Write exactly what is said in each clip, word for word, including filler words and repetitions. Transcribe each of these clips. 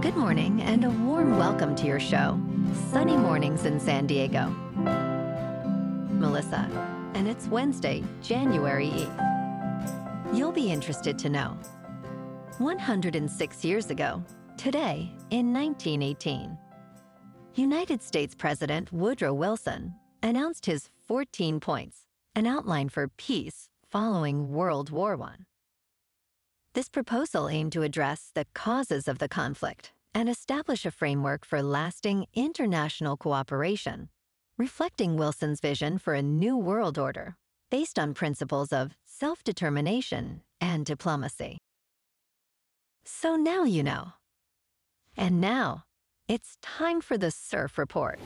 Good morning and a warm welcome to your show, Sunny Mornings in San Diego. Melissa, and it's Wednesday, January eighth. You'll be interested to know. one hundred six years ago, today in nineteen eighteen, United States President Woodrow Wilson announced his fourteen points, an outline for peace following World War One. This proposal aimed to address the causes of the conflict and establish a framework for lasting international cooperation, reflecting Wilson's vision for a new world order based on principles of self-determination and diplomacy. So now you know. And now, it's time for the Surf Report.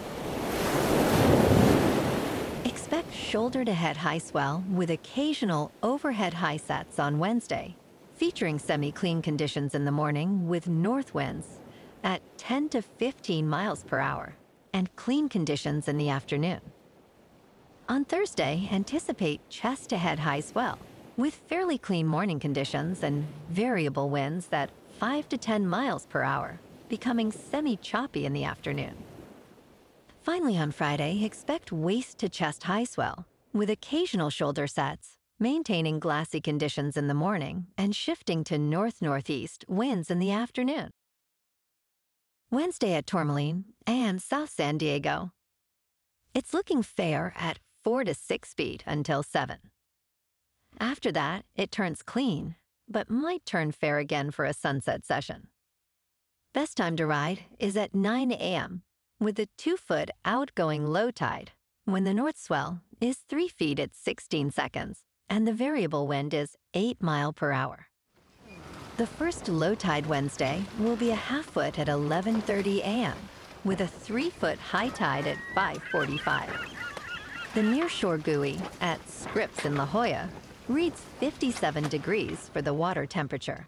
Expect shoulder-to-head high swell with occasional overhead high sets on Wednesday, featuring semi-clean conditions in the morning with north winds at ten to fifteen miles per hour and clean conditions in the afternoon. On Thursday, anticipate chest-to-head high swell with fairly clean morning conditions and variable winds at five to ten miles per hour, becoming semi-choppy in the afternoon. Finally, on Friday, expect waist-to-chest high swell with occasional shoulder sets, maintaining glassy conditions in the morning and shifting to north-northeast winds in the afternoon. Wednesday at Tourmaline and South San Diego. It's looking fair at four to six feet until seven. After that, it turns clean, but might turn fair again for a sunset session. Best time to ride is at nine a.m. with a two-foot outgoing low tide when the north swell is three feet at sixteen seconds and the variable wind is eight mile per hour. The first low tide Wednesday will be a half foot at eleven thirty a.m. with a three-foot high tide at five forty-five. The nearshore buoy at Scripps in La Jolla reads fifty-seven degrees for the water temperature.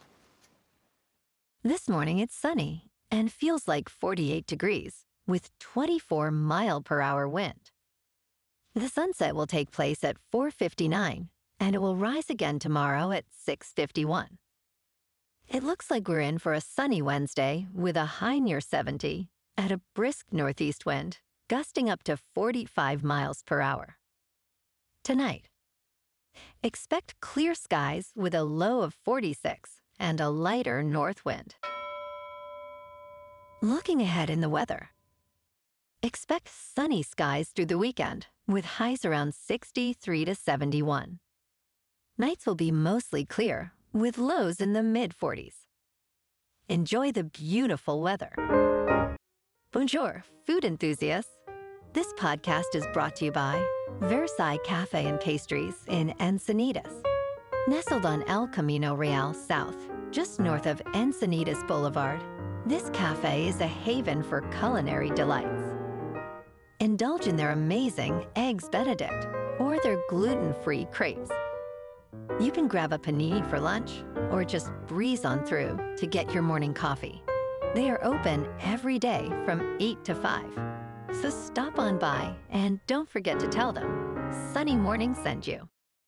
This morning it's sunny and feels like forty-eight degrees with twenty-four mile per hour wind. The sunset will take place at four fifty-nine and it will rise again tomorrow at six fifty-one. It looks like we're in for a sunny Wednesday with a high near seventy at a brisk northeast wind, gusting up to forty-five miles per hour. Tonight, expect clear skies with a low of forty-six and a lighter north wind. Looking ahead in the weather, expect sunny skies through the weekend with highs around sixty-three to seventy-one. Nights will be mostly clear with lows in the mid forties. Enjoy the beautiful weather. Bonjour, food enthusiasts. This podcast is brought to you by Versailles Cafe and Pastries in Encinitas. Nestled on El Camino Real South, just north of Encinitas Boulevard, this cafe is a haven for culinary delights. Indulge in their amazing Eggs Benedict or their gluten-free crepes. You can grab a panini for lunch or just breeze on through to get your morning coffee. They are open every day from eight to five. So stop on by and don't forget to tell them Sunny Morning sent you.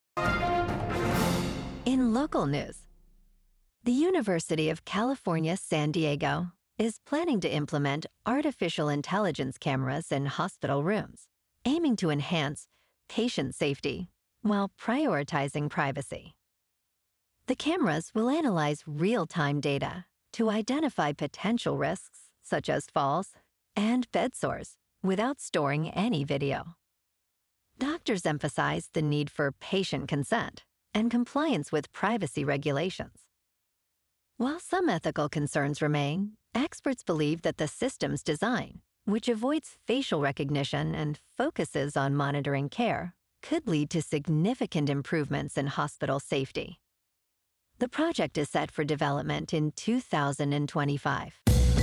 In local news, the University of California, San Diego is planning to implement artificial intelligence cameras in hospital rooms, aiming to enhance patient safety while prioritizing privacy. The cameras will analyze real-time data to identify potential risks, such as falls and bed sores, without storing any video. Doctors emphasize the need for patient consent and compliance with privacy regulations. While some ethical concerns remain, experts believe that the system's design, which avoids facial recognition and focuses on monitoring care, could lead to significant improvements in hospital safety. The project is set for development in two thousand twenty-five.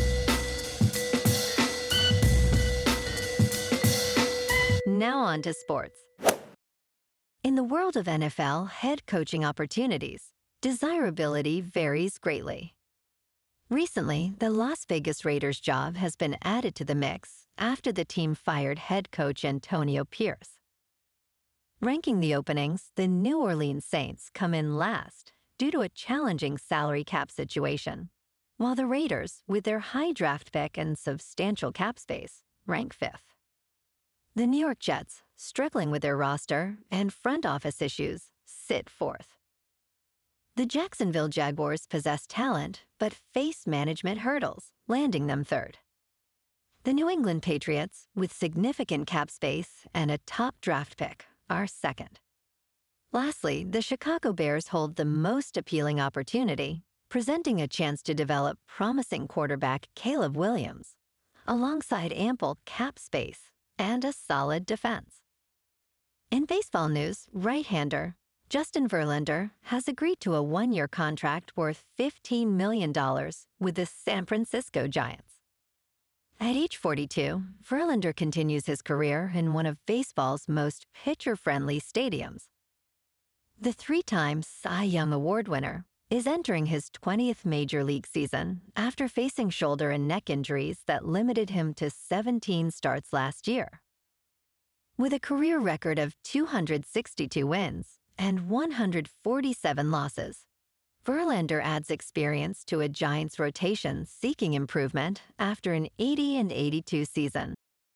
Now on to sports. In the world of N F L head coaching opportunities, desirability varies greatly. Recently, the Las Vegas Raiders job has been added to the mix after the team fired head coach Antonio Pierce. Ranking the openings, the New Orleans Saints come in last due to a challenging salary cap situation, while the Raiders, with their high draft pick and substantial cap space, rank fifth. The New York Jets, struggling with their roster and front office issues, sit fourth. The Jacksonville Jaguars possess talent, but face management hurdles, landing them third. The New England Patriots, with significant cap space and a top draft pick, are second. Lastly, the Chicago Bears hold the most appealing opportunity, presenting a chance to develop promising quarterback Caleb Williams, alongside ample cap space and a solid defense. In baseball news, right-hander Justin Verlander has agreed to a one-year contract worth fifteen million dollars with the San Francisco Giants. At age forty-two, Verlander continues his career in one of baseball's most pitcher-friendly stadiums. The three-time Cy Young Award winner is entering his twentieth major league season after facing shoulder and neck injuries that limited him to seventeen starts last year. With a career record of two hundred sixty-two wins and one hundred forty-seven losses, Verlander adds experience to a Giants rotation seeking improvement after an eighty and eighty-two season.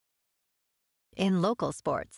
In local sports,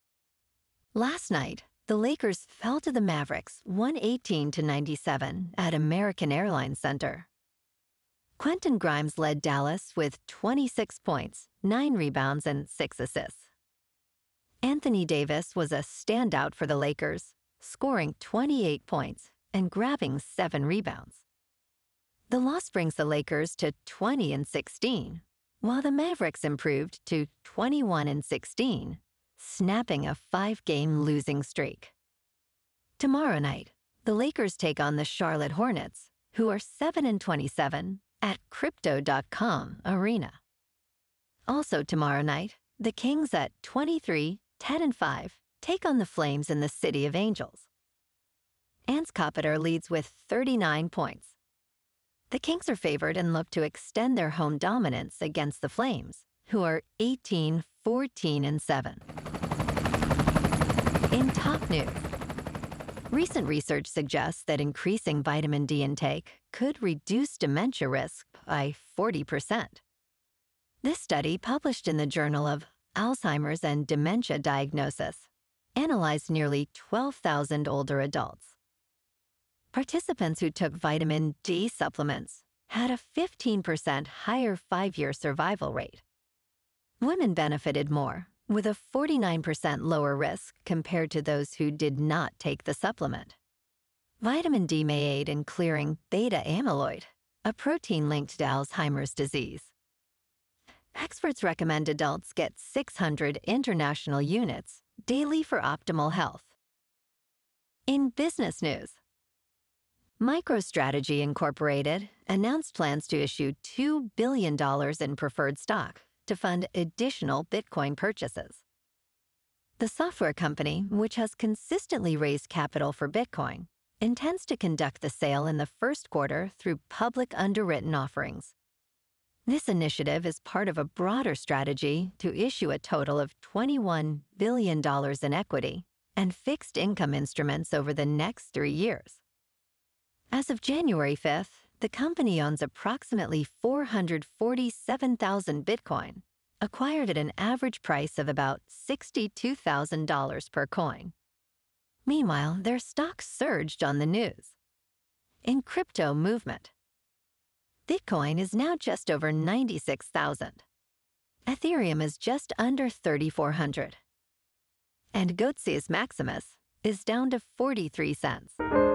last night, the Lakers fell to the Mavericks one eighteen to ninety-seven at American Airlines Center. Quentin Grimes led Dallas with twenty-six points, nine rebounds, and six assists. Anthony Davis was a standout for the Lakers, scoring twenty-eight points and grabbing seven rebounds. The loss brings the Lakers to twenty and sixteen, while the Mavericks improved to twenty-one and sixteen, snapping a five-game losing streak. Tomorrow night, the Lakers take on the Charlotte Hornets, who are seven and twenty-seven, at Crypto dot com Arena. Also tomorrow night, the Kings at twenty-three, ten and five take on the Flames in the City of Angels. Anscoppeter leads with thirty-nine points. The Kings are favored and look to extend their home dominance against the Flames, who are eighteen, fourteen, and seven. In top news, recent research suggests that increasing vitamin D intake could reduce dementia risk by forty percent. This study, published in the Journal of Alzheimer's and Dementia Diagnosis, analyzed nearly twelve thousand older adults. Participants who took vitamin D supplements had a fifteen percent higher five-year survival rate. Women benefited more, with a forty-nine percent lower risk compared to those who did not take the supplement. Vitamin D may aid in clearing beta amyloid, a protein linked to Alzheimer's disease. Experts recommend adults get six hundred international units daily for optimal health. In business news, MicroStrategy Incorporated announced plans to issue two billion dollars in preferred stock to fund additional Bitcoin purchases. The software company, which has consistently raised capital for Bitcoin, intends to conduct the sale in the first quarter through public underwritten offerings. This initiative is part of a broader strategy to issue a total of twenty-one billion dollars in equity and fixed income instruments over the next three years. As of January fifth, the company owns approximately four hundred forty-seven thousand Bitcoin, acquired at an average price of about sixty-two thousand dollars per coin. Meanwhile, their stock surged on the news. In crypto movement, Bitcoin is now just over ninety-six thousand. Ethereum is just under thirty-four hundred. And Gotius Maximus is down to forty-three cents.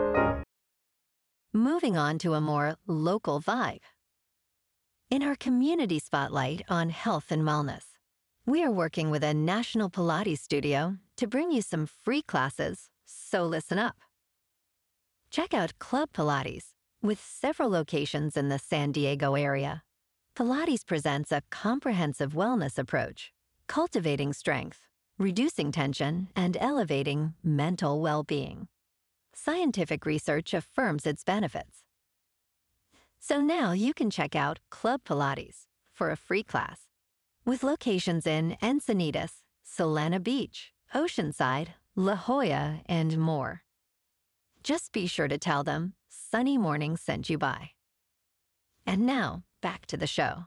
Moving on to a more local vibe. In our community spotlight on health and wellness, we are working with a national Pilates studio to bring you some free classes, so listen up. Check out Club Pilates, with several locations in the San Diego area. Pilates presents a comprehensive wellness approach, cultivating strength, reducing tension, and elevating mental well-being. Scientific research affirms its benefits. So now you can check out Club Pilates for a free class, with locations in Encinitas, Solana Beach, Oceanside, La Jolla, and more. Just be sure to tell them Sunny Morning sent you by. And now, back to the show.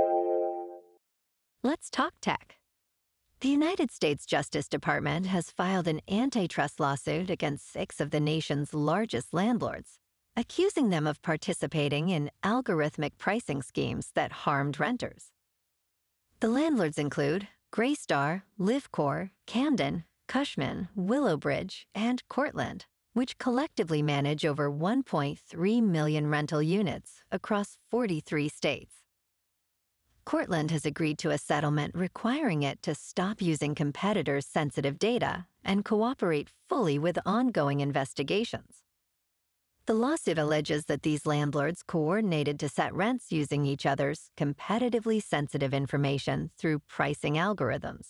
Let's talk tech. The United States Justice Department has filed an antitrust lawsuit against six of the nation's largest landlords, accusing them of participating in algorithmic pricing schemes that harmed renters. The landlords include Greystar, Livcore, Camden, Cushman, Willowbridge, and Cortland, which collectively manage over one point three million rental units across forty-three states. Cortland has agreed to a settlement requiring it to stop using competitors' sensitive data and cooperate fully with ongoing investigations. The lawsuit alleges that these landlords coordinated to set rents using each other's competitively sensitive information through pricing algorithms.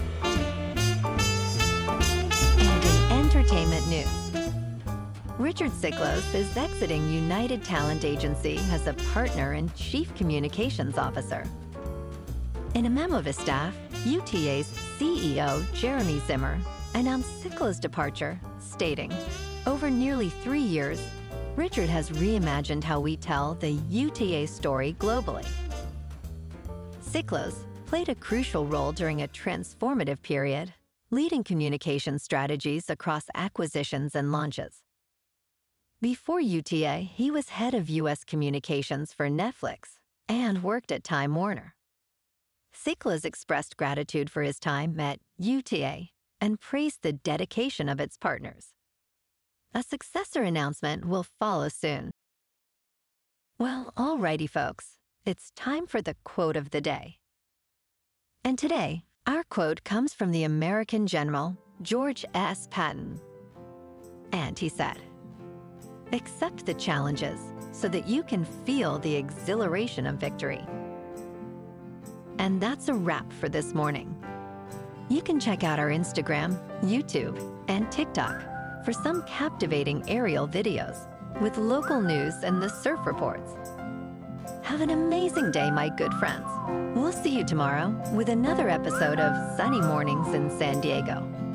And in entertainment news, Richard Siklos is exiting United Talent Agency as a partner and chief communications officer. In a memo to staff, U T A's C E O, Jeremy Zimmer, announced Siklos' departure, stating, "Over nearly three years, Richard has reimagined how we tell the U T A story globally." Siklos played a crucial role during a transformative period, leading communication strategies across acquisitions and launches. Before U T A, he was head of U S communications for Netflix and worked at Time Warner. Siklos expressed gratitude for his time at U T A and praised the dedication of its partners. A successor announcement will follow soon. Well, alrighty, folks, it's time for the quote of the day. And today, our quote comes from the American general, George S. Patton. And he said, "Accept the challenges so that you can feel the exhilaration of victory." And that's a wrap for this morning. You can check out our Instagram, YouTube, and TikTok for some captivating aerial videos with local news and the surf reports. Have an amazing day, my good friends. We'll see you tomorrow with another episode of Sunny Mornings in San Diego.